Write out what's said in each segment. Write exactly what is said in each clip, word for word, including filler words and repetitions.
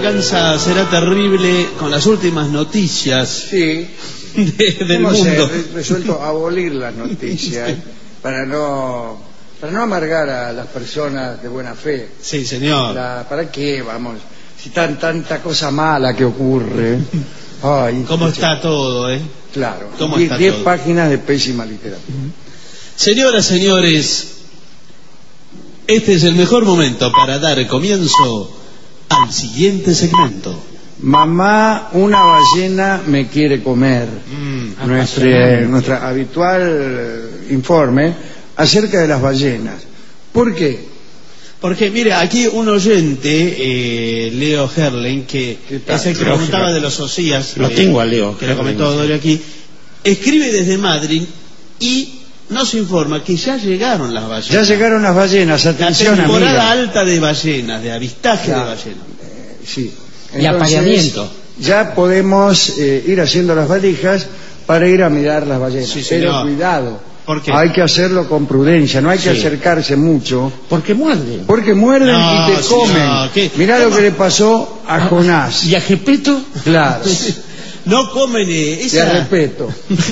venganza será terrible con las últimas noticias Sí, de- del hemos mundo. eh, resuelto abolir las noticias para no para no amargar a las personas de buena fe. Sí, señor. La- ¿Para qué vamos? Si tan tanta cosa mala que ocurre. Ay, ¿Cómo está todo, eh? Claro, ¿Cómo die- está diez todo? páginas de pésima literatura. Señoras, señores, este es el mejor momento para dar comienzo al siguiente segmento. Mamá, una ballena me quiere comer. Mm, Nuestra, nuestra habitual eh, informe acerca de las ballenas. ¿Por qué? Porque, mire, aquí un oyente, eh, Leo Herlen, que ¿Qué tal? es el que Leo preguntaba Herlen. de los osías, Lo eh, tengo a Leo que lo Herlen, comentó sí. Dorio aquí, escribe desde Madrid y nos informa que ya llegaron las ballenas. Ya llegaron las ballenas, La atención temporada amiga. alta de ballenas, de avistaje Ya. de ballenas. Eh, sí. Y apareamiento. Ya podemos eh, ir haciendo las valijas para ir a mirar las ballenas. Sí, Pero señor. cuidado, ¿Por qué? hay que hacerlo con prudencia, no hay que Sí. acercarse mucho, Porque muerde. porque muerden No, y te señor, comen. ¿qué? Mirá lo ¿Cómo? que le pasó a Jonás. ¿Y a Gepeto? Claro, No comen eh, te esa... respeto.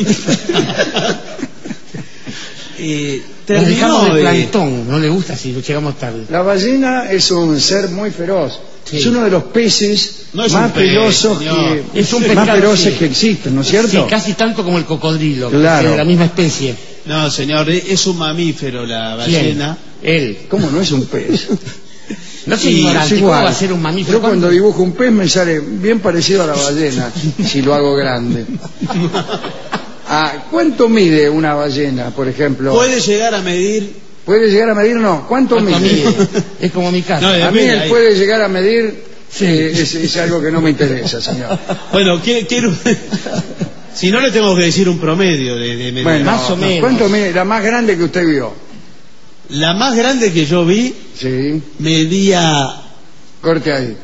eh, Nos dejamos terminó de eh, plantón. No le gusta si llegamos tarde. La ballena es un ser muy feroz. Sí. Es uno de los peces No es más un pez, feroces señor. que, Es un más pescado, feroces sí. que existen, ¿no es cierto? Sí, casi tanto como el cocodrilo, que Claro. es de la misma especie. No, señor, eh, es un mamífero la ¿Quién? ballena. Él. ¿Cómo no es un pez? No Sí, soy ignorante, Es ¿cómo igual. va a ser un mamífero? Yo cuando dibujo un pez me sale bien parecido a la ballena, si lo hago grande. Ah, ¿cuánto mide una ballena, por ejemplo? Puede llegar a medir... ¿Puede llegar a medir? No. ¿Cuánto ¿Cuánto mide? mide? Es como mi casa. No, A mí Mira, el ahí. puede llegar a medir eh, es, es algo que no me interesa, señor. Bueno, quiero... quiero- si no, le tengo que decir un promedio de, de medida. Bueno, más o menos. ¿cuánto mide? La más grande que usted vio. La más grande que yo vi Sí, medía... corte ahí.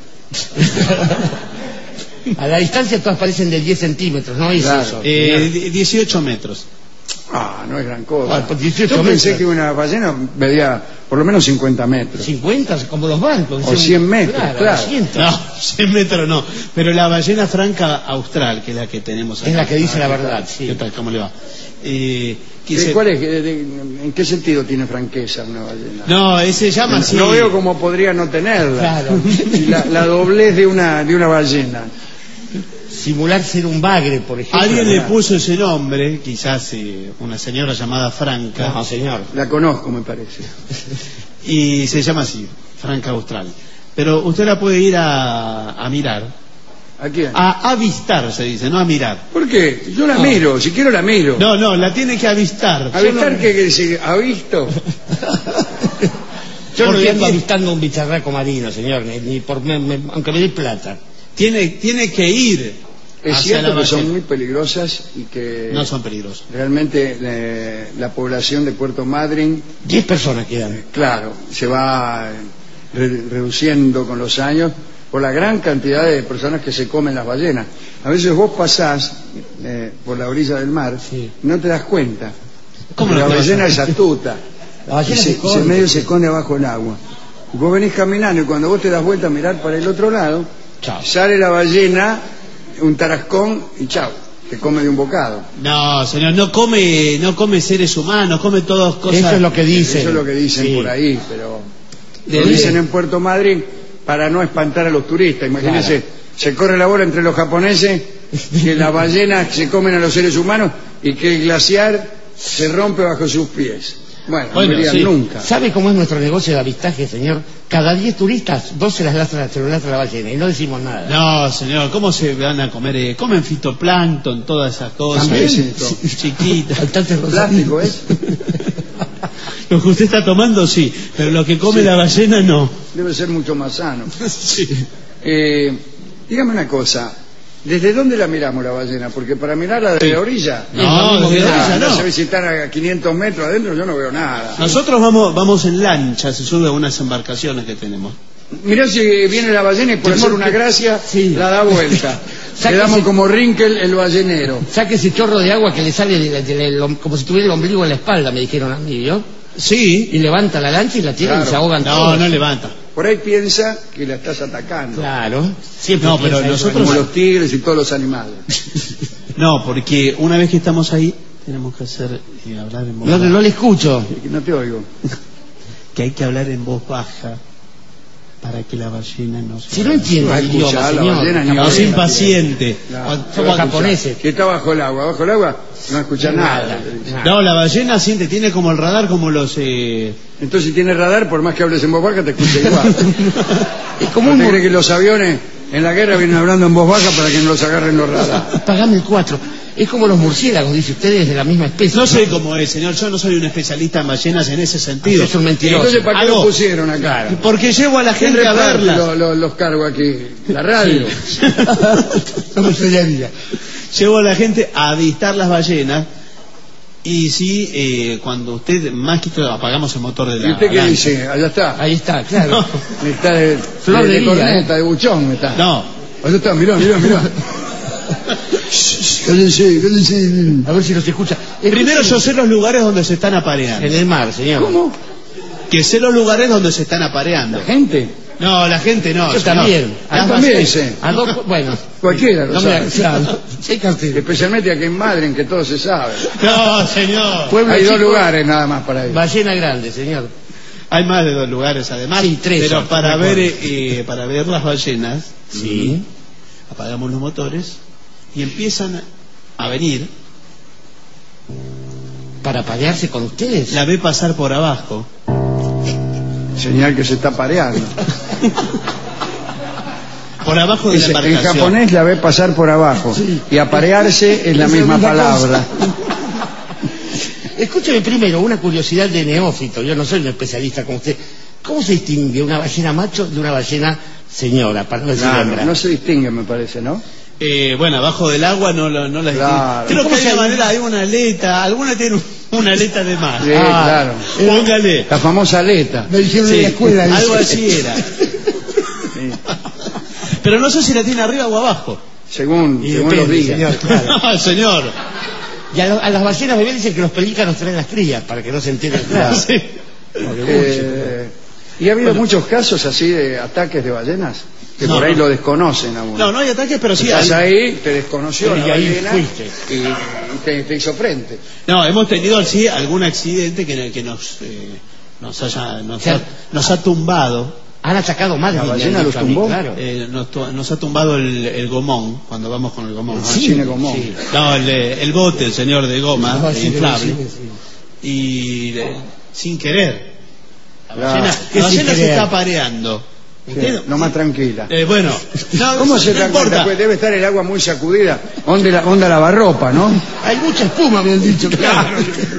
A la distancia todas parecen de diez centímetros, ¿no es Claro. eso? eh, di- dieciocho metros. Ah, no es gran cosa. Ah, pues dieciocho Yo pensé metros. que una ballena medía por lo menos cincuenta metros. cincuenta, como los bancos. O cien metros, claro. doscientos. No, cien metros no. Pero la ballena franca austral, que es la que tenemos acá. Es la que dice la verdad, sí. ¿Qué tal? ¿Cómo le va? Eh, ¿De quise- ¿Cuál es? ¿De- de- ¿En qué sentido tiene franqueza una ballena? No, ese se llama así. No veo cómo podría no tenerla. Claro. La, la doblez de una, de una ballena. Simular ser un bagre, por ejemplo. Alguien le ¿verdad? puso ese nombre, quizás eh, una señora llamada Franca, No, señor. La conozco, me parece. y se llama así, Franca Austral. Pero usted la puede ir a, a mirar, ¿A quién? a avistar se dice, no a mirar. ¿Por qué? Yo la No. miro, si quiero la miro. No, no, la tiene que avistar. ¿Avistar Yo no- qué quiere decir? ¿Ha visto? Yo no Porque ando tiene- avistando un bicharraco marino, señor, ni, ni por, me- me- aunque me dé plata. Tiene, tiene que ir Es hacia cierto la que son ballena. muy peligrosas y que No son peligrosos. realmente eh, la población de Puerto Madryn, Diez personas quedan. claro, se va eh, re- reduciendo con los años por la gran cantidad de personas que se comen las ballenas. A veces vos pasás eh, por la orilla del mar Sí. y no te das cuenta. ¿Cómo la no te das ballena es astuta. La ballena y se se, come. se medio se esconde abajo del agua. Y vos venís caminando y cuando vos te das vuelta a mirar para el otro lado, Chao. sale la ballena, un tarascón y chao, te come de un bocado. No, señor, no come, no come seres humanos, come todas cosas. Eso es lo que dicen. Eso es lo que dicen Sí. por ahí, pero De- lo dicen en Puerto Madryn para no espantar a los turistas. Imagínense, se corre la bola entre los japoneses que las ballenas se comen a los seres humanos y que el glaciar se rompe bajo sus pies. Bueno, Bueno, no dirían sí. nunca. ¿Sabe cómo es nuestro negocio de avistaje, señor? Cada diez turistas, dos se las lastra, se las lastra la ballena y no decimos nada. No, señor, ¿cómo se van a comer? eh? Comen fitoplancton, todas esas cosas. También. Sí, chiquitas. Faltantes Plástico es, Lo que usted está tomando, sí, pero lo que come Sí. la ballena, no. debe ser mucho más sano. Sí. Eh, dígame una cosa, ¿desde dónde la miramos la ballena? Porque para mirarla desde Sí. la orilla, No, desde desde la la ah, orilla no no. se ve si están a quinientos metros adentro, yo no veo nada. Nosotros vamos, vamos en lancha, se sube a unas embarcaciones que tenemos. Mirá si viene la ballena y por hacer una gracia Sí. la da vuelta. Sáquese- Quedamos como Rinkel el ballenero. Saque ese chorro de agua que le sale de la- de la- el om- como si tuviera el ombligo en la espalda, me dijeron a mí, ¿yo? Sí. Y levanta la lancha y la tira Claro. y se ahogan No, todos. no levanta. por ahí piensa que la estás atacando. Claro. Siempre No, pero piensa eso. nosotros- Como los tigres y todos los animales. No, porque una vez que estamos ahí, tenemos que hacer eh, hablar en voz No, baja. no le escucho. No te oigo. Que hay que hablar en voz baja para que la ballena no se... Si no entiende Va a el idioma, escuchar la señor. ballena, ni No, oír. es impaciente. Claro. Cuando- Somos cuando- japoneses. Que está bajo el agua. Bajo el agua no escucha nada. Nada, nada. No, la ballena siente, tiene como el radar como los... Eh... Entonces si tiene radar, por más que hables en voz baja, te escucha igual. Es como ¿Usted un... cree que los aviones en la guerra vienen hablando en voz baja para que no los agarren los radares? Pagame el cuatro. Es como los murciélagos, dice usted, es de la misma especie. No sé cómo es, señor, yo no soy un especialista en ballenas en ese sentido. Usted es un mentiroso. Entonces, ¿para qué lo Hago- pusieron acá? Porque llevo a la ¿Quién gente a reparte verlas. lo- lo- los cargos aquí? ¿La radio? No me extrañaría. Llevo a la gente a avistar las ballenas. Y sí, eh, cuando usted más que todo apagamos el motor de la ¿Y usted qué lancha. dice? Allá está. Ahí está, claro. Está de, Flor de, de de vida, corneta, de buchón está. No, Allá está, mirá, mirá, mirá. Cállense, cállense. A ver si nos escucha. primero yo sé los lugares donde se están apareando. En el mar, señor. ¿Cómo? Que sé los lugares donde se están apareando. ¿La gente? No, la gente no. Yo señor. también. Ah, Las también ballenas- sé. A dos, bueno. Cualquiera lo No me sabe. claro. Sí, cartel. Especialmente aquí en Madrid, en que todo se sabe. No, señor. Pueblo Hay dos chico, lugares nada más para ir. Ballena grande, señor. Hay más de dos lugares además. Sí, tres Pero son, para me ver, acuerdo. eh, para ver las ballenas, Sí. apagamos los motores y empiezan a venir. Para pelearse con ustedes. La ve pasar por abajo. Señal que se está pareando. Por abajo de Es- la en embarcación. japonés la ve pasar por abajo. Sí. Y aparearse es la Es la misma misma palabra. Escúcheme primero, una curiosidad de neófito. Yo no soy un especialista como usted. ¿Cómo se distingue una ballena macho de una ballena señora, para no decir Claro, hembra? no se distingue, me parece, ¿no? Eh, bueno, abajo del agua no, lo- no las Claro. Creo que ¿Cómo hay se una llama? manera, hay una aleta, alguna tiene un- una aleta de más. Sí, Ah, claro. Póngale. La famosa aleta. Me dijeron Sí, en la escuela. dice. algo así era. Sí. Pero no sé si la tiene arriba o abajo. Según, Y según los depende, días. señor, claro. No, señor. Y a, lo- a las ballenas bebés dicen que los pelícanos traen las crías para que no se enteren. Claro. Sí. Porque Eh, ¿Y ha habido muchos casos así de ataques de ballenas? Que No, por ahí no. lo desconocen aún. No, no hay ataques, pero sí Estás hay. ahí, te desconoció Y la ahí ballena fuiste. y, y te, te hizo frente. No, hemos tenido sí algún accidente que, que nos, eh, nos, haya, nos, ha, nos ha tumbado. Han atacado más de ¿La mí, me ballena han los dicho a mí, tumbó? Claro. eh, nos, tu- nos ha tumbado el, el gomón cuando vamos con el gomón. Ah, Sí, Cine Gomón. sí. No, el, eh, el bote, el señor de goma, No, eh, sí, inflable. sí, sí. Y eh, sin querer. La Claro. ballena, ¿Qué la sin ballena se querer? está pareando. Sí, Usted- no más tranquila. eh, bueno, no, ¿Cómo se no da cuenta? importa. Pues debe estar el agua muy sacudida. Onda, la, onda lavarropa, ¿no? Hay mucha espuma, me han dicho. Claro.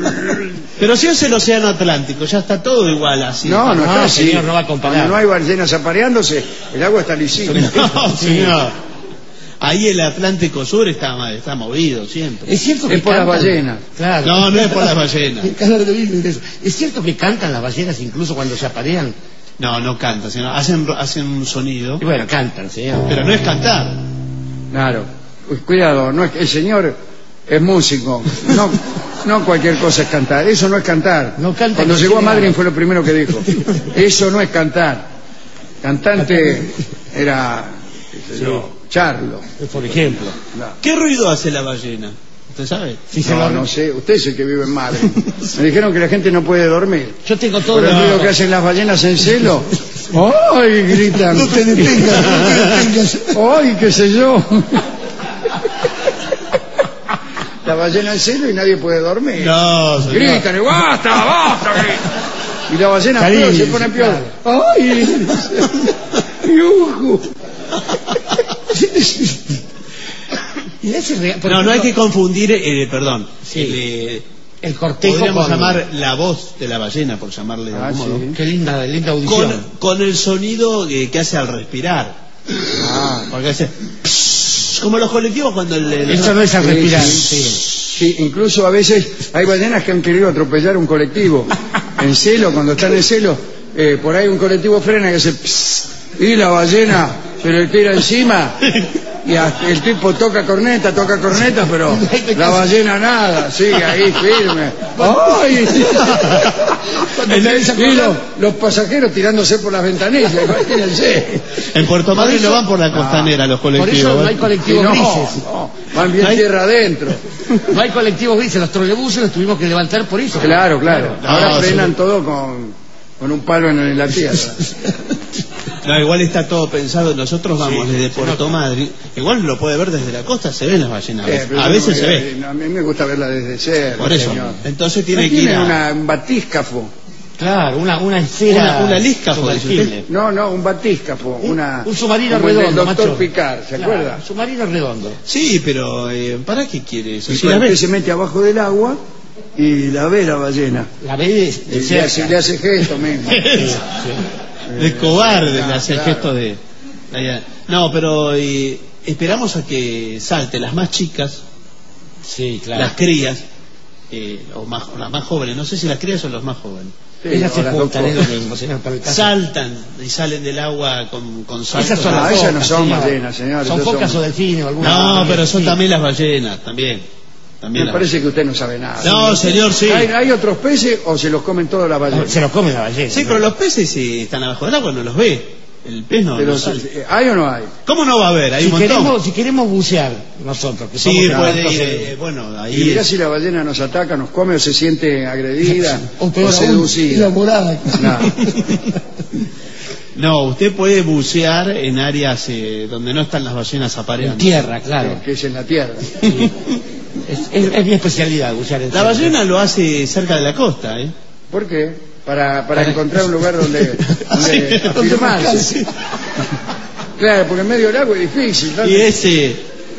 Pero si es el océano Atlántico, ya está todo igual así. No, no, No, está así. señor, no va a comparar. Cuando no hay ballenas apareándose, el agua está lisita. No, señor. Ahí el Atlántico Sur está, está movido siempre. Es cierto que Es por las cantan- ballenas. Claro. No, no es por las ballenas. Claro, de Disney, eso. Es cierto que cantan las ballenas incluso cuando se aparean. No, no canta, sino hacen, hacen un sonido, Y bueno, cantan, señor. pero no es cantar. Claro. Uy, cuidado, no es que el señor es músico. No, no cualquier cosa es cantar. Eso no es cantar. No canta Cuando ni llegó a tiene Madrid nada. fue lo primero que dijo. Eso no es cantar. Cantante era, qué sé yo, Charlo. Por ejemplo. No. ¿Qué ruido hace la ballena? ¿Usted sabe? Si se No, lo- no sé. Usted es el que vive en Madrid. Me dijeron que la gente no puede dormir. Yo tengo todo Por el lo- ruido que hacen las ballenas en celo. ¡Ay! Gritan. No te detengas, no te detengas. ¡Ay! ¿Qué sé yo? La ballena en celo y nadie puede dormir. No, señor. Gritan y ¡basta! ¡Basta! gritan. Y la ballena Cariño, peor, se pone peor. ¡Ay! ¡Yuju! Y ese rea- por No, no hay que ejemplo, confundir, eh, perdón, Sí. el, eh, el cortejo podríamos con... llamar la voz de la ballena, por llamarle de Ah, algún modo, sí. Qué linda, linda audición. con, con el sonido eh, que hace al respirar. Ah, Porque hace pss, como los colectivos cuando el, el- Eso no es al Sí, respirar. sí. sí. sí, incluso a veces hay ballenas que han querido atropellar un colectivo. En celo, cuando están en celo, eh, por ahí un colectivo frena y hace pss, y la ballena se le tira encima y hasta el tipo toca corneta, toca corneta, pero la ballena nada, sigue ahí firme. ¡Ay! Y los, los pasajeros tirándose por las ventanillas, imagínense. En Puerto Madryn no van por la costanera los Por colectivos. eso no hay ¿eh? colectivos No, grises. no, van bien ¿Hay? tierra adentro. No hay colectivos grises. Los trolebuses los tuvimos que levantar por eso. Claro, claro. No, Ahora sí. frenan todo con, con un palo en la tierra. No, igual está todo pensado. Nosotros vamos Sí, desde se Puerto nota. Madryn. Igual lo puede ver desde la costa, se ven las ballenas. Eh, pero a yo veces no se voy ve. a- A mí me gusta verla desde cerca. Por eso. señor. Entonces ¿No tiene que ir tiene a... una, un batíscafo? Claro, una, una esfera. Una- una liscafo, dice sumergible. No, no, un batíscafo. Una, Un submarino como el del redondo, doctor macho. Picard, ¿se Claro, acuerda? un submarino redondo. Sí, pero eh, ¿para qué quiere eso? Y Si la cuando ve. usted se mete abajo del agua y la ve la ballena. La ve de, Y de le cerca. hace, le hace gesto mismo. Sí, sí. De cobarde Ah, le hace el claro. gesto de... No, pero eh, esperamos a que salte las más chicas, Sí, claro. las crías, eh, o más, las más jóvenes, no sé si las crías o los más jóvenes. Sí, Ellas se o las dos juntan, es lo cosas. mismo, señor, para el caso. Saltan y salen del agua con, con saltos. Esas son Ah, las esas focas, no son señor. ballenas, señor, Son esas focas son- o delfines o alguna. No, pero son sí. también las ballenas, también. también Me las parece que usted no sabe nada. No, señor, sí. ¿Hay, hay otros peces o se los comen todas las ballenas? Se los come la ballena. Sí, pero los peces si están abajo del agua no los ve. El pez no, Pero, no sale. eh, ¿hay o no hay? ¿Cómo no va a haber? Hay Si un montón. queremos, si queremos bucear nosotros, que Sí, somos puede expertos ir. en- eh, bueno, Y ahí mirá es- si la ballena nos ataca, nos come o se siente agredida O o, peor aún, seducida. enamorada. No. No, usted puede bucear en áreas eh, donde no están las ballenas En apareando. tierra, claro. Que es en la tierra. Es, es- es mi especialidad, bucear en La tierra. ballena lo hace cerca de la costa, ¿eh? ¿Por qué? Para, para Para- encontrar un lugar donde, donde Sí, afirmarse. Claro, porque en medio del agua es difícil. ¿no? Y ese,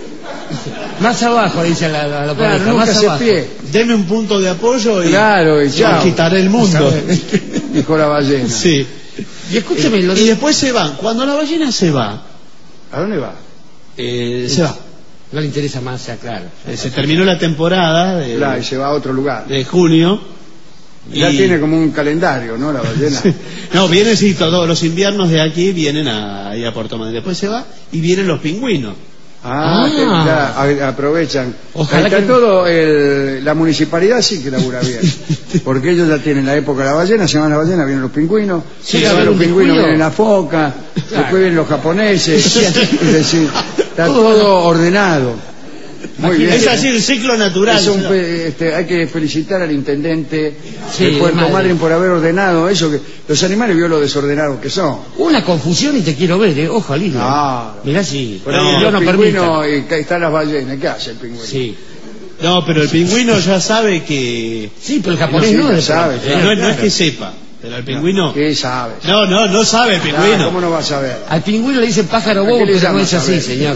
Más abajo, dice la, la, la Claro, pareja, nunca más se abajo. pie. deme un punto de apoyo y Claro, y chao. quitaré el mundo. Dijo la ballena. Sí. Y escúcheme, lo Y de... después se van. Cuando la ballena se va, ¿A dónde va? eh, se va. No le interesa más, sea claro. Eh, se terminó la temporada de, Claro, y se va a otro lugar. de junio. Ya y- tiene como un calendario, ¿no? La ballena. No, vienen, sí, todos los inviernos de aquí vienen a, ahí a Puerto Madryn. Después se va y vienen los pingüinos. Ah, Ah. que ya a- aprovechan. Ojalá Está que- todo, el- la municipalidad sí que labura bien. Porque ellos ya tienen la época de la ballena, se van las ballenas, vienen los pingüinos, Sí, se a van ver, los un pingüinos, descuido. vienen la foca, Claro. después vienen los japoneses. Es decir, está todo ordenado. Muy bien. Es así el ciclo natural. Es un señor. fe- este, hay que felicitar al intendente Sí, de Puerto madre. Madryn por haber ordenado eso. Que los animales vio lo desordenados que son. Una confusión y te quiero ver, ¿eh? Ojo, Lidia. No. Mirá si... Por No, ahí yo los no pingüinos permito. y que están las ballenas. ¿Qué hace el pingüino? Sí. No, pero el pingüino ya sabe que... Sí, pero el japonés No, sí, no, ya de sabe, pronto. eh, claro, no, no es claro. que sepa, pero el pingüino... ¿Qué sabes? No, no, no sabe el Ah, pingüino. ¿Cómo no va a saber? Al pingüino le dicen pájaro ¿A qué bobo, le pero no llamas es a así, ver? señor.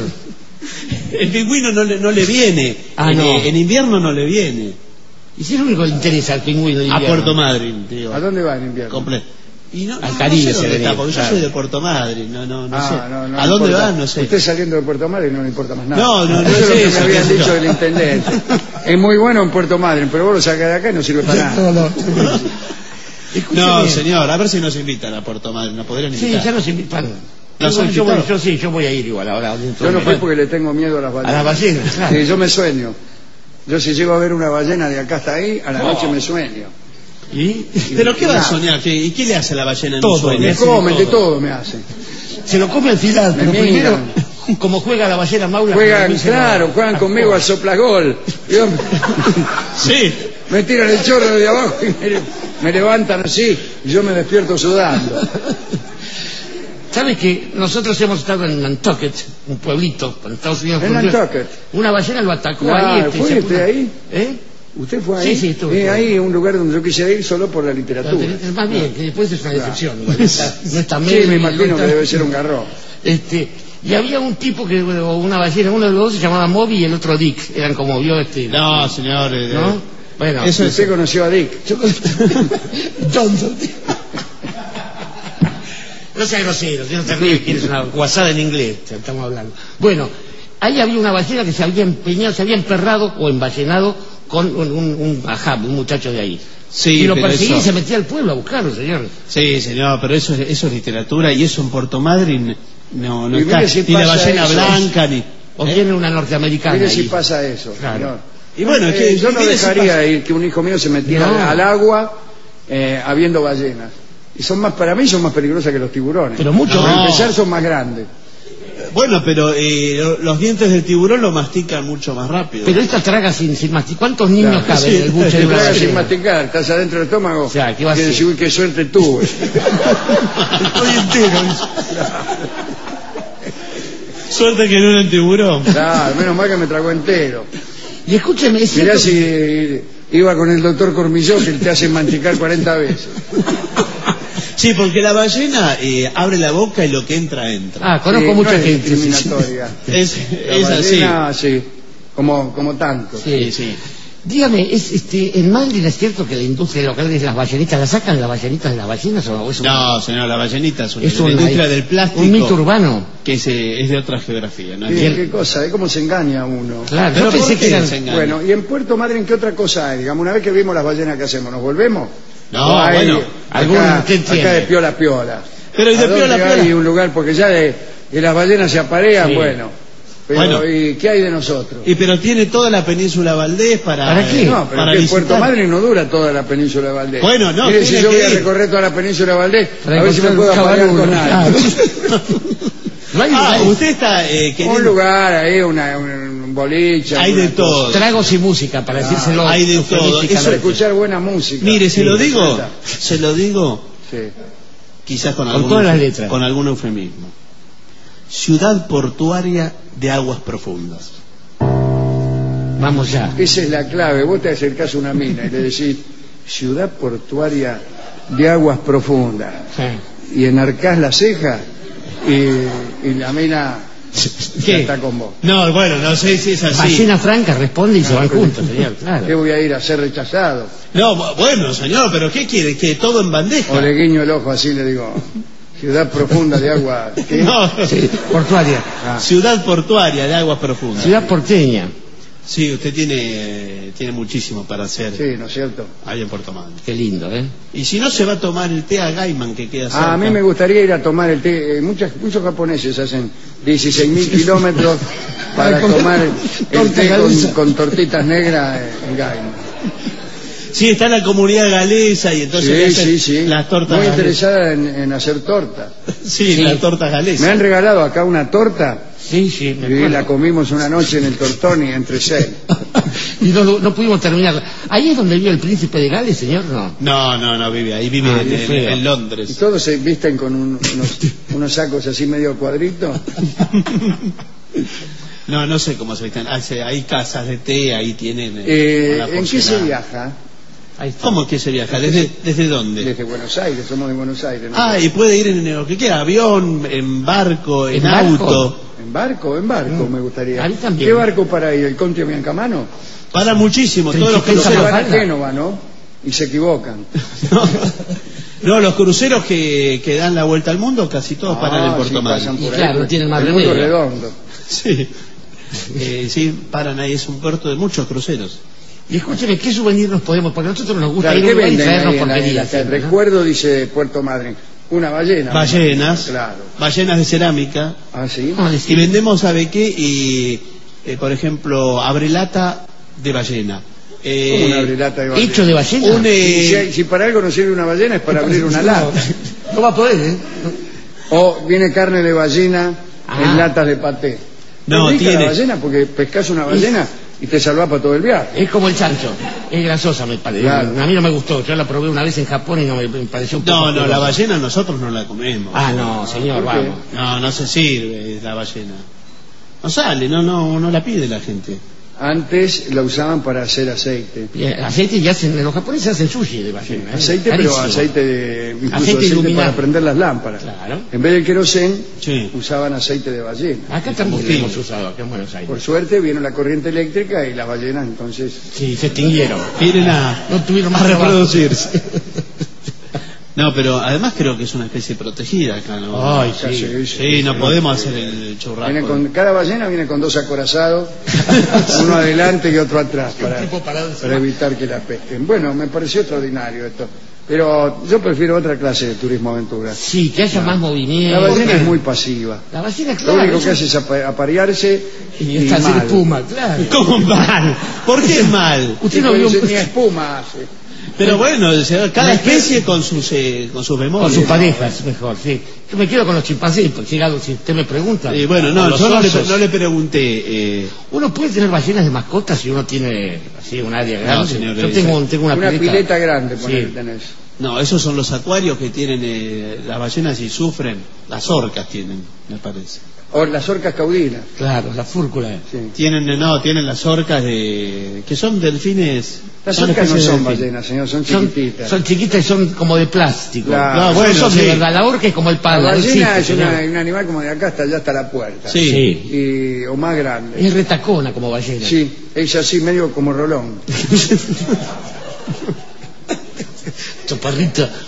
El pingüino no le, no le viene. Ah, en, no. eh, en invierno no le viene. Y si es lo único que le interesa al pingüino de A invierno. Puerto Madryn, digo. ¿A dónde va en invierno? Completo. Y no, Al no, Caribe no sé se dónde venía, está, porque claro. yo soy de Puerto Madryn, no, no, no Ah, sé. no, no ¿A le dónde importa. va? No sé. Usted saliendo de Puerto Madryn no le importa más nada. No, no, no Eso es es lo que eso, me habían qué sé dicho yo. del intendente. Es muy bueno en Puerto Madryn, pero vos lo sacás de acá y no sirve para nada. No, no. Escúcheme. No, señor, a ver si nos invitan a Puerto Madryn, nos podrían Sí, invitar. ya nos invitan. ¿Nos Yo, han yo voy, invitado? yo sí, yo voy a ir igual ahora. dentro Yo no de- fui porque le tengo miedo a las A ballenas. las ballenas, claro. Sí, yo me sueño. Yo si llego a ver una ballena de acá hasta ahí, a la Oh. noche me sueño. ¿Y? ¿Pero qué va a Nada. soñar? ¿Qué- ¿Y qué le hace a la ballena en Todo, un sueño? Me Sí, comen, de todo me hacen. Se lo come al final, Me pero miran. primero, como juega la ballena Maula... Juegan, a mí se me- claro, juegan conmigo al soplagol. Yo- Sí. Me tiran el chorro de abajo y me, me levantan así y yo me despierto sudando. ¿Sabes que nosotros hemos estado en Nantucket, un pueblito en Estados Unidos? En Nantucket. Una ballena lo atacó Claro, ahí. Este, ¿fue se- usted ahí? ¿Eh? ¿Usted fue ahí? Sí, sí, estuve, Eh, estuve. ahí es un lugar donde yo quisiera ir solo por la literatura. Es más bien, que después es una decepción. igual, no está- no está Sí, Mel, me no imagino está- que debe ser un garrón. Este, y había un tipo que, o una ballena, uno de los dos se llamaba Moby y el otro Dick. Eran como vio este. No, señor. eh, ¿No? Bueno, Eso es- Usted conoció a Dick. yo con- Johnson. No sea grosero, si no te ríes, quieres una guasada en inglés, estamos hablando. Bueno, ahí había una ballena que se había empeñado, se había emperrado o emballenado con un, un, un ajab, un muchacho de ahí. Sí, y lo pero perseguía eso- y se metía al pueblo a buscarlo, señor. Sí, señor, pero eso, es- eso es literatura y eso en Puerto Madryn no, no Y está. mire si Ni la pasa ballena eso. blanca, ni... O ¿Eh? tiene una norteamericana. Mire ahí. si pasa eso, Claro. señor. Y bueno, Eh, que- yo no mire si dejaría pasa. ir que un hijo mío se metiera No. al agua eh, habiendo ballenas. Y son más, para mí son más peligrosas que los tiburones. Pero mucho Para más. empezar son más grandes. Bueno, pero eh, lo- los dientes del tiburón lo mastican mucho más rápido. Pero esta traga sin, sin masticar. ¿Cuántos niños Claro, caben sí. en el buche Te de una tragas sin ballena? masticar, estás adentro del estómago. O sea, ¿qué va a quiere hacer? decir, qué suerte tuve. Estoy entero. Suerte que no era el tiburón. Claro, menos mal que me tragó entero. Y escúcheme, es Mirá cierto si iba con el doctor Cormillot, que te hace masticar cuarenta veces. Sí, porque la ballena eh, abre la boca y lo que entra, entra. Ah, conozco Sí, mucha no es gente. discriminatoria. Es, La es así. ballena, sí, como, como tanto. Sí. Sí, sí. Dígame, es, este, ¿en Malvin es cierto que la industria local de las ballenitas, la sacan las ballenitas de las ballenas o es un, No, señor, la ballenita es una, es la una- industria del plástico. un mito urbano? Que es, eh, es de otra geografía, ¿no? ¿Qué, Bien. qué cosa? ¿eh? ¿Cómo se engaña uno? Claro, Pero yo pensé ¿por que qué eran... se engaña? Bueno, y en Puerto Madryn, ¿qué otra cosa hay? Digamos, una vez que vimos las ballenas, ¿qué hacemos? ¿Nos volvemos? No, ¿O hay bueno, algún acá, usted tiene. acá de piola a piola. Pero, ¿y de ¿A dónde piola a hay piola? un lugar? Porque ya de, de las ballenas se aparean, Sí. bueno. Pero, Bueno. ¿y qué hay de nosotros? Y pero tiene toda la península Valdés para... ¿Para qué? eh, No, pero para que en visitar. Puerto Madryn no dura toda la península de Valdés. Bueno, no, Mire, si tiene yo que voy a ir. recorrer toda la península de Valdés, Para a ver si me encontrar puedo un aparear con caballo, alguien. claro. No hay Ah, lugares. usted está eh, queriendo... Un lugar ahí, una, un boliche. Hay de alguna todo. cosa. Tragos y música, para decírselo. hay de todo. eufemísticamente. Eso- Escuchar buena música. Mire, se Sí, lo digo, resulta. se lo digo, Sí. quizás con, Con algún, todas las letras. con algún eufemismo. Ciudad portuaria de aguas profundas. Vamos ya. Esa es la clave. Vos te acercás a una mina y le decís ciudad portuaria de aguas profundas Sí. y enarcás la ceja y, y la mina ya ¿Qué? está con vos. No, bueno, no sé si es así. Ballena Franca responde y se van juntos, señor. ¿Qué Claro. voy a ir a ser rechazado? No, bu- bueno, señor, pero ¿qué quiere? ¿Que todo en bandeja? O le guiño el ojo así le digo ciudad profunda de agua. ¿Qué? No, Sí, portuaria. Ah, ciudad portuaria de aguas profundas. Ciudad porteña. Sí, usted tiene, eh, tiene muchísimo para hacer sí, ¿no es cierto? ahí en Puerto Madryn. Qué lindo, ¿eh? Y si no, se va a tomar el té a Gaiman que queda cerca. Ah, a mí me gustaría ir a tomar el té. Eh, muchas, muchos japoneses hacen dieciséis mil kilómetros para tomar el Torta té con, galesa. con tortitas negras en Gaima. Sí, está la comunidad galesa y entonces le Sí, hacen sí, sí. las tortas Muy galesas. interesada en, en hacer tortas. Sí, Sí. las tortas galesas. Me han regalado acá una torta Sí, sí, me y la acuerdo. comimos una noche en el Tortoni entre seis. Y no, no pudimos terminar. ¿Ahí es donde vive el príncipe de Gales, señor? No. No, no, no vive ahí, vive Ah, en, qué en- feo. en Y Londres. todos se visten con un- unos, unos sacos así medio cuadritos. No, no sé cómo se visten. Hace- hay casas de té, ahí tienen. eh, Eh, una ¿En qué se porcelana. viaja? Ahí está. ¿Cómo que se viaja? ¿Desde, desde dónde? Desde Buenos Aires, somos de Buenos Aires. ¿no? Ah, y puede ir en lo que quiera, avión, en barco, en, ¿En barco? auto. ¿En barco? En barco me gustaría. A mí también. ¿Qué barco para ir? ¿El Conte Biancamano? Para muchísimo, todos los Principesa Se cruceros. van a Mafalda. Génova, ¿no? Y se equivocan. No, no, los cruceros que, que dan la vuelta al mundo casi todos paran en Ah, Puerto sí, Madryn. pasan por Y ahí. claro, no tienen más El mundo remedio. redondo. Sí. Eh, sí, paran ahí, es un puerto de muchos cruceros. Y escúcheme, ¿qué souvenir nos podemos? Porque a nosotros nos gusta Claro, ir a ¿qué un lugar y venden traernos ahí en la- en la- porquerías. El siempre, ¿no? recuerdo dice Puerto Madryn. Una ballena. Ballenas, Claro. ballenas de cerámica. Ah, sí. Ah, Y decir, vendemos, ¿sabe qué? Y, eh, por ejemplo, abrelata de ballena. Eh, Como una abrelata de ballena. hecho de ballena. un, eh, Y si, hay- si para algo no sirve una ballena es para abrir una lata. No va a poder, ¿eh? O viene carne de ballena Ah. en latas de paté. No, Es rica tiene- la ballena porque pescas una ballena y te salvás para todo el viaje. Es como el chancho. Es grasosa, me parece. Claro. A mí no me gustó. Yo la probé una vez en Japón y no me, me pareció un poco No, no, la asquerosa. ballena nosotros no la comemos. Ah, no, señor, ¿por qué? vamos. No, no se sirve la ballena. No sale, no, no, no la pide la gente. Antes la usaban para hacer aceite. Y, eh, aceite ya hacen, los japoneses hacen sushi de ballena. ¿eh? Aceite, pero Carísimo. aceite de incluso Aceite aceite, iluminado. para prender las lámparas. Claro. En vez del querosén Sí. usaban aceite de ballena. Acá también lo combustible. hemos usado, acá en Buenos Aires. Por suerte vino la corriente eléctrica y las ballenas entonces Sí, se extinguieron. Vienen a No tuvieron más rebajo. reproducirse. No, pero además creo que es una especie protegida acá, ¿no? Ay, Ya sí. se- Sí, no podemos hacer el churrasco. viene con, cada ballena viene con dos acorazados, uno adelante y otro atrás para, tipo parado encima. para evitar que la pesquen. Bueno, me pareció extraordinario esto. Pero yo prefiero otra clase de turismo aventura. Sí, que haya más movimiento. La ballena es muy pasiva. La ballena, Lo claro. único que eso- hace es apa- aparearse Y y, está hacer mal. espuma, claro. ¿Cómo mal? ¿Por qué mal? Usted Sí, no porque vio un... ni espuma hace. Pero bueno, o sea, cada Me- especie con sus eh, con sus Con memorias. sus parejas, mejor, sí. Yo me quedo con los chimpancés, porque si, algo- si usted me pregunta. Eh, bueno, o no, los yo no le, osos. no le pregunté. Eh, Uno puede tener ballenas de mascotas si uno tiene así un área grande. señor, Yo eh, tengo, un- tengo una, Una pileta grande, Sí. ponele, tenés. no, esos son los acuarios que tienen eh, las ballenas y sufren. Las orcas tienen, me parece. O las orcas caudinas. Claro, la fúrcula. Sí. Tienen, eh, no, tienen las orcas de que son delfines. Las son orcas no especies de son delfín. ballenas, señor, son Son, chiquititas. son chiquitas y son como de plástico. Claro. No, No, bueno, son sí. de verdad. La orca es como el La palo. ballena existe, es una- señor. un animal como de acá hasta allá hasta la puerta. Sí. Sí. Y, o más grande. Es retacona como ballena. Sí, es así medio como Rolón. Chaparrita.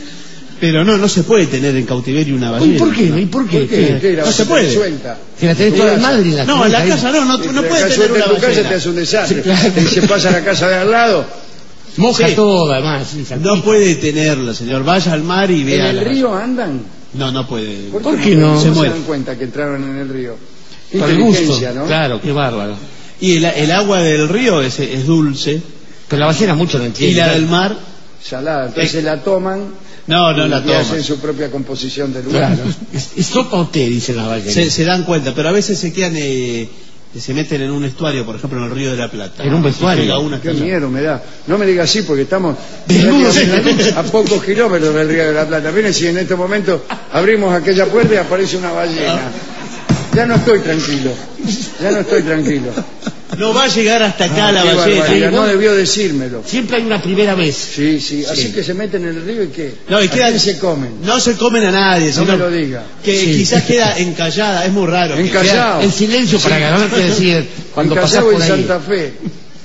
Pero no, no se puede tener en cautiverio una ¿Y ballena. por qué? ¿Y por qué? ¿Por qué? ¿Qué? La No vas se a tener puede. suelta. Si la tenés En toda tu en casa. madre y la No, en la tenés ahí. casa no, no, Si no te puede dejas tener suelta una en tu casa ballena. te hace un desastre. Sí, claro. Y se pasa a la casa de al lado. Moja Sí. todo, además. sí, salpica. No puede tenerla, señor. Vaya al mar y ¿En vea. el la- río andan? No, no puede. ¿Por qué no? Se, Se se muere. dan cuenta que entraron en el río. Por el gusto. Inteligencia, ¿no? Claro, qué bárbaro. Y el, el agua del río es, es dulce. Pero la ballena mucho no Y entiende. la del mar, Salada. Entonces Eh. la toman no, no y, la y toma. hacen su propia composición del lugar. Claro. Es, es sopa o té, dice la ballena. Se, se dan cuenta, pero a veces se quedan, eh, se meten en un estuario, por ejemplo, en el río de la Plata. En un vestuario. Y llega una Qué hasta allá. miedo me da. No me diga así porque estamos Desnudos en la prácticamente a pocos kilómetros del río de la Plata. Miren si en este momento abrimos aquella puerta y aparece una ballena. Ya no estoy tranquilo. Ya no estoy tranquilo. No va a llegar hasta acá la Qué ballena. barbaridad, no debió decírmelo. Siempre hay una primera vez. Sí, sí, así que se meten en el río y qué. No, y ¿A queda- quién se comen? No se comen a nadie, No sino me lo diga. que Sí. quizás queda encallada, es muy raro. que- Encallado. El silencio para ganar que decir cuando En pasás Callao por y ahí. Santa Fe.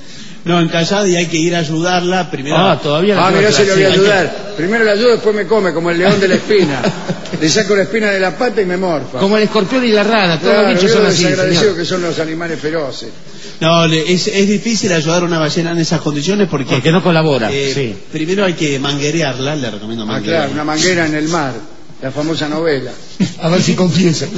No, encallada y hay que ir a ayudarla primero. Ah, todavía la Ah, tengo mirá, que se lo voy a hacer. ayudar. Primero la ayudo, después me come, como el león de la espina. Le saco la espina de la pata y me morfa. Como el escorpión y la rana, todos Claro, los bichos vio son lo así. desagradecidos señor. que son los animales feroces. No, le- es, es difícil ayudar a una ballena en esas condiciones porque, Porque no colabora. eh, sí. primero hay que manguerearla, le recomiendo Ah, manguerearla. claro, una manguera en el mar. La famosa novela. A ver si confiesa.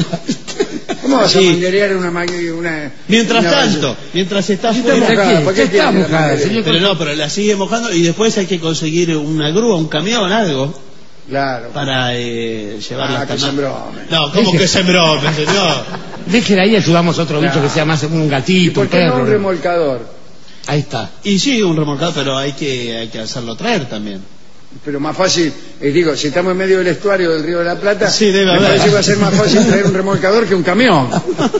¿Cómo vas Sí. a manguerear una manguera? Una, Mientras una tanto, ballena? mientras está Sí, fuera. está mojada, ¿para qué Ya quiere está la mojada, manguera? señor. Pero no, pero la sigue mojando y después hay que conseguir una grúa, un camión, algo, Claro. para eh, llevarla Ah, hasta que el mar. sembrome. No, ¿cómo que sembrome, señor? Déjela ahí, ayudamos a otro bicho Claro. que sea más un ¿Y gatito, un por qué no perro. un remolcador? Ahí está. Y sí, un remolcado, pero hay que, hay que hacerlo traer también. Pero más fácil, eh, digo, si estamos en medio del estuario del Río de la Plata, Sí, debe me haber. parece que va a ser más fácil traer un remolcador que un camión.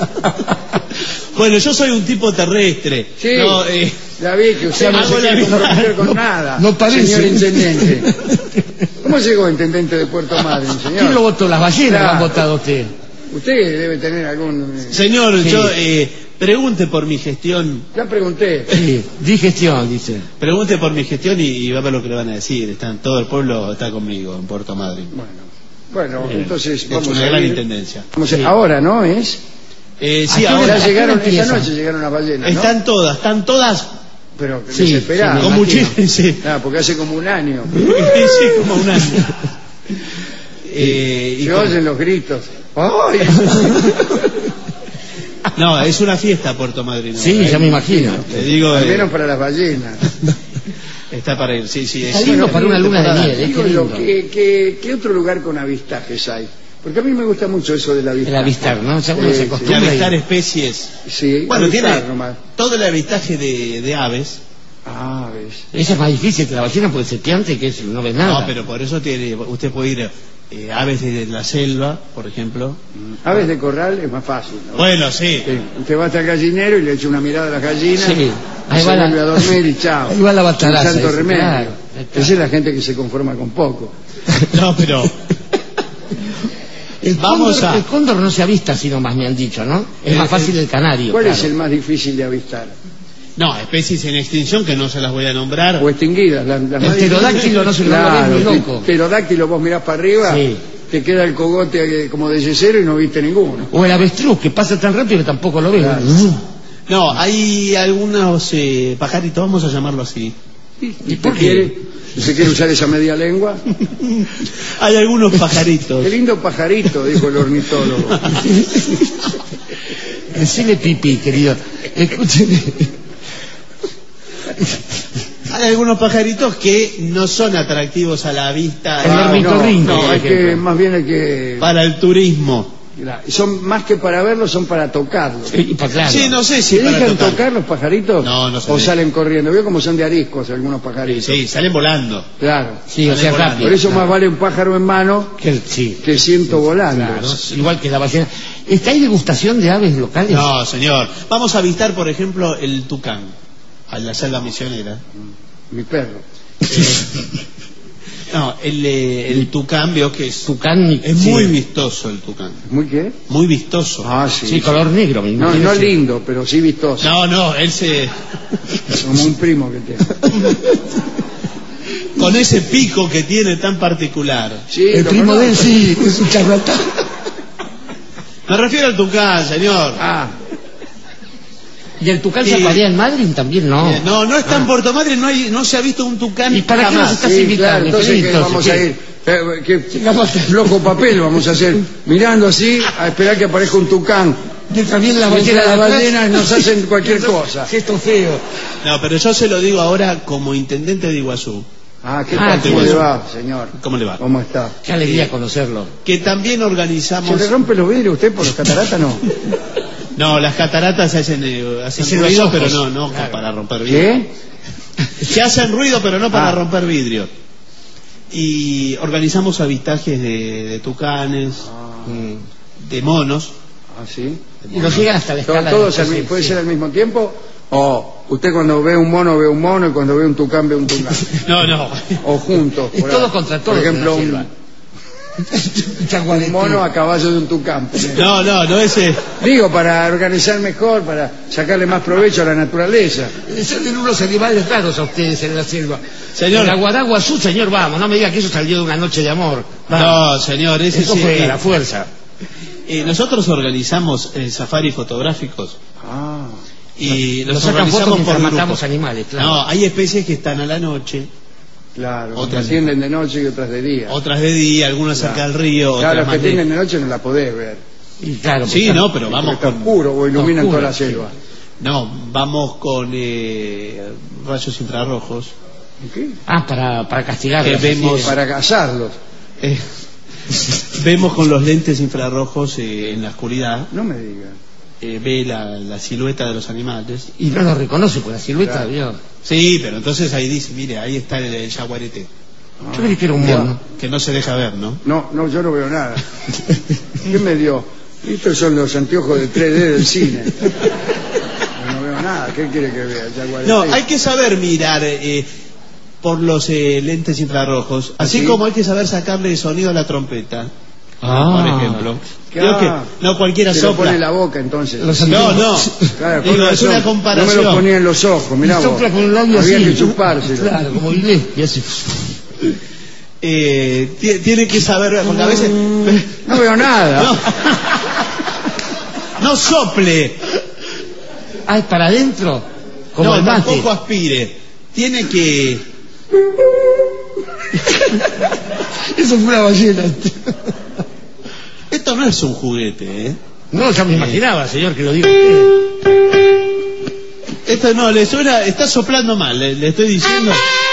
Bueno, yo soy un tipo terrestre. Sí, No, eh, la vi que usted no hago se la quiere misma. comprometer con nada, No parece. señor intendente. ¿Cómo llegó intendente de Puerto Madryn, ¿Quién lo señor? votó? Las ballenas Claro. lo han votado a usted. Usted debe tener algún... eh, señor, Sí. yo eh, pregunte por mi gestión, Ya pregunté. Sí, digestión, dice. pregunte por mi gestión y, y va a ver lo que le van a decir. Están, todo el pueblo está conmigo en Puerto Madryn. Bueno, bueno, Bien. entonces Es vamos una a gran ir. intendencia. Vamos a- Sí. Ahora, ¿no? Es... Eh, ¿A sí, qué hora- ahora Ya ¿a qué llegaron, hora esta empieza? noche llegaron las ballenas, ¿no? están todas, están todas Pero Sí, desesperadas. sí, con me imagino. muchísimo. Sí, Ah, porque hace como un año. sí, como un año. Eh, y Se con- oyen los gritos. ¡Ay! No, es una fiesta Puerto Madryn. ¿no? Sí, ya me imagino. Le digo, Al eh, menos para las ballenas. está para ir, sí, sí. Está es- lindo para una luna de temporada. miel, ¿eh? Digo, Qué lo lindo. que- que- ¿qué otro lugar con avistajes hay? Porque a mí me gusta mucho eso del avistaje. El avistar, ¿no? O sea, uno Sí, se sí. Y acostumbra. avistar y- especies. Sí, Bueno, avistar tiene nomás. todo el avistaje de, de aves. Ah, ves. Esa es más difícil que la ballena porque se piante que es, no ves nada. No, pero por eso tiene, usted puede ir eh, aves de la selva, por ejemplo. Aves de corral es más fácil, ¿no? Bueno, sí. Sí, usted va hasta el gallinero y le echa una mirada a las gallinas, Sí. y Ahí se va la- vuelve a dormir y chao. Ahí va la bataraza, Sin tanto dice, remedio. claro, ahí está. Esa es la gente que se conforma con poco. No, pero El Vamos cóndor, a- el cóndor no se avista sino más me han dicho, ¿no? Es El- más fácil el canario. ¿Cuál claro. es el más difícil de avistar? no, especies en extinción que no se las voy a nombrar. O extinguidas. Las, las El más pterodáctilo no se lo Claro, ves ni el loco. pterodáctilo vos mirás para arriba, Sí. te queda el cogote eh, como de yesero y no viste ninguno. O el avestruz que pasa tan rápido que tampoco lo ves. Claro. No, hay algunos eh, pajaritos, vamos a llamarlo así. ¿Y ¿Usted por qué? quiere? Si se quiere usar esa media lengua. Hay algunos pajaritos. Qué lindo pajarito, dijo el ornitólogo. Decile pipí, querido. Escúcheme. Hay algunos pajaritos que no son atractivos a la vista. El Ah, no, ornitorrinco, no, por hay que, ejemplo. más bien hay que... Para el turismo. Son más que para verlos, son para tocarlos. Sí, pa- claro. Sí, no sé si ¿Se para dejan tocar. tocar los pajaritos? No, no se ¿O dejan. salen corriendo? Veo como son de ariscos algunos pajaritos. Sí, salen volando. Claro. Sí, o sea, Sale rápido. Por eso claro. más vale un pájaro en mano Que el- sí, que ciento volando. claro. Igual que la ballena. ¿Está ahí degustación de aves locales? No, señor. Vamos a avistar, por ejemplo, el tucán, a la selva misionera. Mi perro. No, el, eh, el tucán veo que es, Tucán. es sí. muy vistoso el tucán. ¿Muy qué? Muy vistoso. Ah, sí. Sí, color negro, me No, imagino. no sí. lindo, pero sí vistoso. No, no, él se... Como un primo que tengo. Con ese pico que tiene tan particular. Sí, El lo primo de él conozco. sí, es un charlatán. Me refiero al tucán, señor. Ah, ¿Y el tucán Sí. se aparía en Madrid? También no. Eh, No, no está en Puerto Madre, no, hay, no se ha visto un tucán ¿Y para qué jamás. nos estás sí, invitando? claro, entonces Feliz, que entonces, vamos ¿qué? a ir. Eh, que flojo papel vamos a hacer, mirando así, a esperar que aparezca un tucán. Que también las Mientras ballenas las de atrás- ballenas nos hacen cualquier cosa. Gesto feo. No, pero yo se lo digo ahora como intendente de Iguazú. Ah, ¿qué Ah, tal? qué ¿Cómo le bueno. va, señor? ¿Cómo le va? ¿Cómo está? Qué alegría conocerlo. Que también ¿Se organizamos... le rompe los vidrios a usted por los cataratas? No. No, las cataratas se hacen, eh, hacen Es en los ruido, ojos. pero no, no Claro. para romper vidrio. ¿Qué? Se hacen ruido, pero no para Ah. romper vidrio. Y organizamos avistajes de, de tucanes, Mm. de monos. Ah, sí. Y nos llegan hasta la ¿To- escala. ¿Todos de- al mi- sí, puede sí. ser al mismo tiempo? ¿O usted cuando ve un mono ve un mono y cuando ve un tucán ve un tucán? No, no. ¿O juntos? Es por todo ahí. contra todo Por ejemplo, en la un, Un un chaguaretín. mono a caballo de un tucán. por ejemplo. No, no, no ese. Digo, para organizar mejor, para sacarle más provecho a la naturaleza. Son de unos animales raros a ustedes en la selva. Señor. En Aguadaguazú, señor, vamos, no me diga que eso salió de una noche de amor. Vamos. No, señor, ese Eso sí. fue a la fuerza. Eh, nosotros organizamos eh, safaris fotográficos Ah, y Nos los sacan fotos organizamos mientras por matamos grupos. animales, claro. No, hay especies que están a la noche, claro. Otras- Otras atienden de noche y otras de día. otras de día, algunas cerca del río, Claro, otras las más que lejos. tienen de noche no la podés ver. Y claro, Sí, pues, no, pero vamos Está con... oscuro o iluminan Oscuro, toda la sí. selva. No, vamos con eh, rayos infrarrojos. ¿Y qué? Ah, para, para castigar. Que vemos- Para cazarlos. Eh, vemos con los lentes infrarrojos eh, en la oscuridad, No me digan. eh, ve la, la silueta de los animales. Y no lo reconoce por la silueta, Claro. ¿vio? Sí, pero entonces ahí dice, mire, ahí está el, el jaguarete, Yo creí que era un mono. que no se deja ver, ¿no? No, no, yo no veo nada. ¿Qué me dio? Estos son los anteojos de tres D del cine. Yo no veo nada. ¿Qué quiere que vea? Jaguarete. No, hay que saber mirar eh, por los eh, lentes infrarrojos, así ¿Sí? como hay que saber sacarle sonido a la trompeta, Ah. por ejemplo. Que, Digo ah, que no cualquiera se lo pone sopla. en la boca entonces. Los No, no. Claro, Digo, con es razón. una No me comparación. lo ponía en los ojos, mirá Y vos. sopla con el labio Había así. que chupárselo. Claro, como inglés. Y así. Eh, ti- tiene que saber, porque a veces... No veo nada. No, no sople, Ah, es para adentro. Como no, el mate. tampoco aspire. Tiene que... Eso fue una ballena. Esto no es un juguete, ¿eh? No, ya me imaginaba, señor, que lo diga usted. Esto no, le suena... Está soplando mal, le, le estoy diciendo...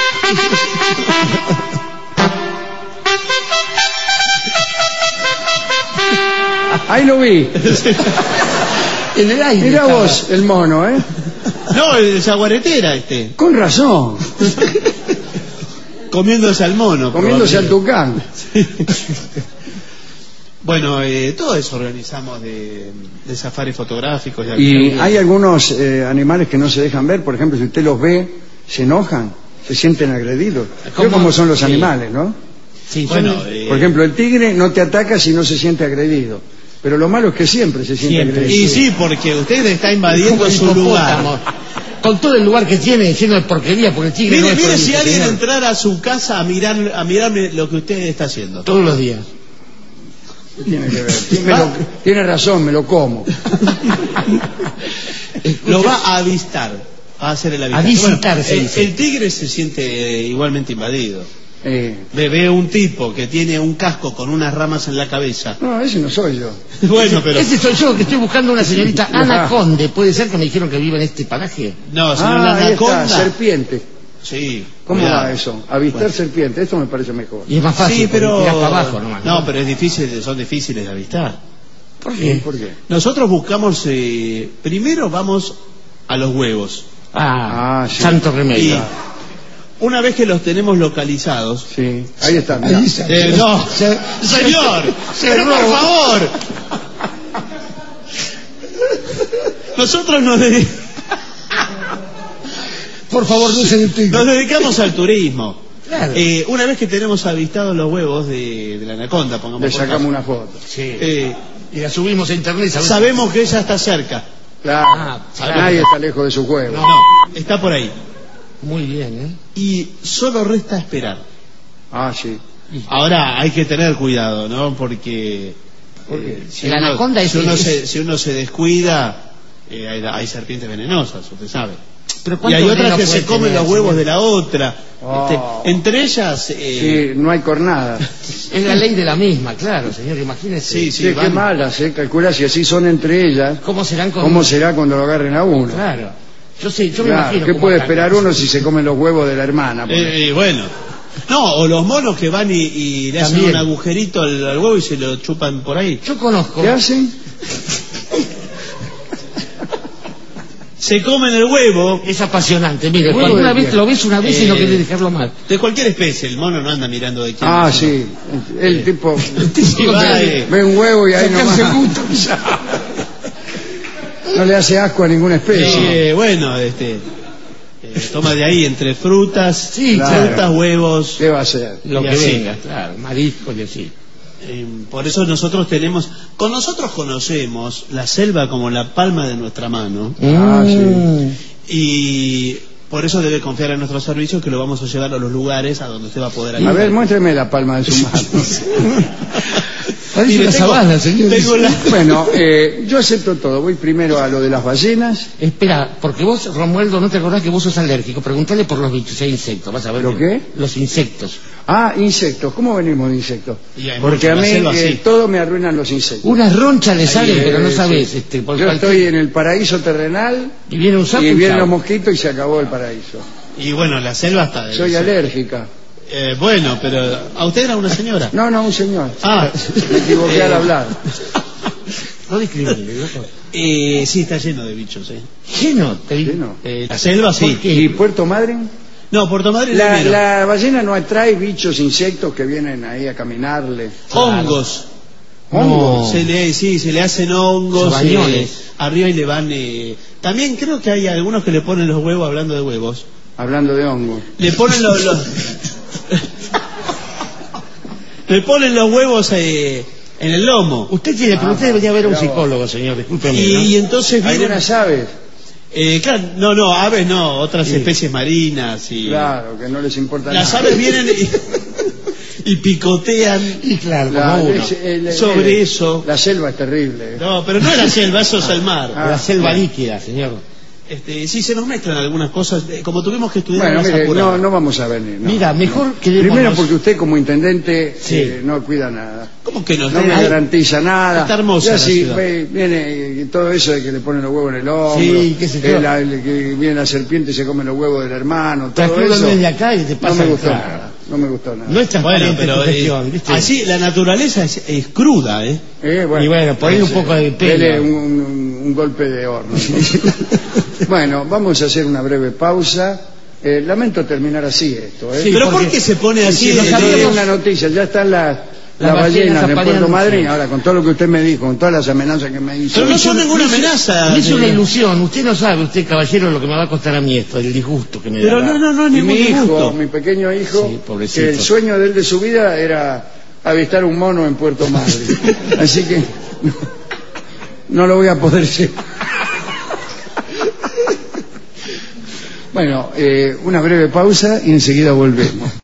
Ahí lo vi. En el aire. Mirá estaba. vos, el mono, ¿eh? No, el jaguarete era este, Con razón. comiéndose al mono. Comiéndose al probablemente. tucán. Bueno, eh, todo eso organizamos de, de safaris fotográficos. de Y actividades. hay algunos eh, animales que no se dejan ver. Por ejemplo, si usted los ve, se enojan, se sienten agredidos. ¿Cómo? ¿Cómo, cómo son los Sí. animales, no? Sí, Bueno, son- eh, Por ejemplo, el tigre no te ataca si no se siente agredido. Pero lo malo es que siempre se siente Siempre. agredido. y sí, porque usted está como invadiendo el su lugar. hipopótamo. Con todo el lugar que tiene, lleno de porquería, porque el tigre no Mire, es mire por si el alguien señor. entrara a su casa a mirar, a mirarme lo que usted está haciendo. Todos los días. ¿Qué tiene que ver? Me lo- tiene razón, me lo como. Lo va a avistar. Va a ser el habitante. A visitar, Bueno, se el, dice. el tigre se siente eh, igualmente invadido. Eh, Ve, ve un tipo que tiene un casco con unas ramas en la cabeza. no, ese no soy yo. Bueno, pero... Ese soy yo, que estoy buscando una señorita Ana Conde. ¿Puede ser que me dijeron que vive en este paraje? No, señor, Ah, la ahí está, anaconda... serpiente. Sí. ¿Cómo cuidado. va eso? Avistar Bueno. serpiente, esto me parece mejor. Y es más fácil, Sí, pero... tirar para abajo nomás. No, pero es difícil, son difíciles de avistar. ¿Por qué? ¿Por qué? Nosotros buscamos... eh, primero vamos a los huevos. Ah, Ah, sí. santo Y remedio. una vez que los tenemos localizados... Sí, ahí está. mirá. Eh, no, señor, pero por favor. Nosotros nos, dedi- Por favor, no se detenga. nos dedicamos al turismo. Claro. Eh, una vez que tenemos avistados los huevos de, de la anaconda, pongamos Le por sacamos caso, una foto. Sí. eh, Y la subimos a internet. ¿sabes? sabemos que ella está cerca. Claro, Ah, claro. nadie está lejos de su juego. No. No, está por ahí. Muy bien, ¿eh? Y solo resta esperar. Ah, sí. Ahora hay que tener cuidado, ¿no? Porque ¿Por qué? eh, si, El uno, anaconda es- si, uno es- se, si uno se descuida, eh, hay, hay serpientes venenosas, usted sabe. Pero Y ¿cuánto hay otras veneno que puede se comen tener, los huevos señor? de la otra. Oh. Este, entre ellas... eh, Sí, no hay cornada. Es la ley de la misma, claro, señor, imagínese. Sí, Sí, qué van- malas, ¿eh? Calcula si así son entre ellas. ¿Cómo serán con...? ¿Cómo será cuando lo agarren a uno? Claro. Yo sé, yo me Claro, imagino... ¿qué cómo puede atacan. esperar uno si se comen los huevos de la hermana? por ejemplo? eh, eh, bueno. No, o los monos que van y, y le hacen También. un agujerito al, al huevo y se lo chupan por ahí. Yo conozco... ¿Qué hacen? Se comen el huevo Es apasionante, mire, Huevo cuando de una vez quién? lo ves una vez y no Eh, querés dejarlo mal. de cualquier especie. El mono no anda mirando de quién Ah, es. sí. El tipo Sí, va, eh. ve un huevo y ahí Sacarse nomás. gusto. No le hace asco a ninguna especie. Eh, bueno, este, eh, toma de ahí entre frutas, Sí, claro. frutas, huevos. ¿Qué va a hacer? Lo Y que así. venga, claro, mariscos y así. Eh, por eso nosotros tenemos, con nosotros conocemos la selva como la palma de nuestra mano Ah, sí. Mm. y por eso debe confiar en nuestro servicio que lo vamos a llevar a los lugares a donde usted va a poder A ayudar. ver, muéstreme la palma de su mano. Parece Mire, una tengo- sabana, señor. tengo la- Bueno, eh, yo acepto todo. Voy primero a lo de las ballenas. Espera, porque vos, Romualdo, no te acordás que vos sos alérgico. Preguntale por los bichos e insectos, vas a ver. ¿Lo que- qué? Los insectos. Ah, insectos. ¿Cómo venimos de insectos? Y hay Porque mucho, a la mí selva, eh, sí. todo me arruinan los insectos. Unas ronchas le salen, Eh, pero no sí. sabés. Este, por Yo cualquier- estoy en el paraíso terrenal Y viene un sapo y y vienen chao. los mosquitos y se acabó el paraíso. Y bueno, la selva está... Soy alérgica. Eh, bueno, pero ¿a usted era una señora? No, no, un señor. Ah, Me equivoqué al Eh, hablar. No discrimines, loco. Eh, sí, está lleno de bichos, ¿eh? Lleno, te digo. Lleno. Eh, la selva sí. ¿Por qué? ¿Y Puerto Madryn? No, Puerto Madryn La, primero. la ballena no atrae bichos, insectos que vienen ahí a caminarle. Hongos. ¿Hongos? Se le, sí, se le hacen hongos. Sabañones. eh, arriba y le van... eh, también creo que hay algunos que le ponen los huevos, hablando de huevos. Hablando de hongos. Le ponen los... los- le ponen los huevos eh, en el lomo. Usted tiene, pero usted debería ver a un bravo. psicólogo, señor, discúlpeme. Y, ¿no? y entonces vienen... Algunas aves, Eh, claro, no, no, aves no, otras Sí. especies marinas y... claro, que no les importa Las nada. aves vienen y, y picotean Y claro, La- como uno. es- el- el- sobre el- eso. La selva es terrible. ¿eh? No, pero no es la selva, eso es el mar. Ah, La selva bien. líquida, señor. Este, sí, se nos mezclan algunas cosas, eh, como tuvimos que estudiar Bueno, más mire, apurado. no, no vamos a venir. no. Mira, mejor que Primero porque usted como intendente Sí. eh, no cuida nada. ¿Cómo que no? No me Ay, garantiza nada. Está hermosa Ya la si ciudad. ve- viene y todo eso de que le ponen los huevos en el hombro, Sí, qué sé yo. que, la- que viene la serpiente y se come los huevos del hermano, todo Tranquilo, eso. desde acá y te pasa no me el gustó claro. nada. No me gustó nada. No es Bueno, transparente pero tu eh, gestión, ¿viste? así la naturaleza es, es cruda, ¿eh? Eh, Y bueno, ponle un poco de pelo. Dele un, un- un golpe de horno. Bueno, vamos a hacer una breve pausa. Eh, lamento terminar así esto. ¿eh? Sí, pero porque- ¿por qué se pone así? Sí, de- no Le sabíamos- doy una noticia, ya están las Las las ballenas ballenas en Puerto apareando, Madryn. sí. Ahora, con todo lo que usted me dijo, con todas las amenazas que me hizo. Pero no son Me ninguna hizo- amenaza. Me hizo una señor. ilusión. Usted no sabe, usted, caballero, lo que me va a costar a mí esto, el disgusto que me Pero da. no, no, no es Y ningún mi hijo, disgusto. mi pequeño hijo, Sí, pobrecito. que el sueño de él de su vida era avistar un mono en Puerto Madryn. Así que no, no lo voy a poder llevar. Bueno, eh, una breve pausa y enseguida volvemos.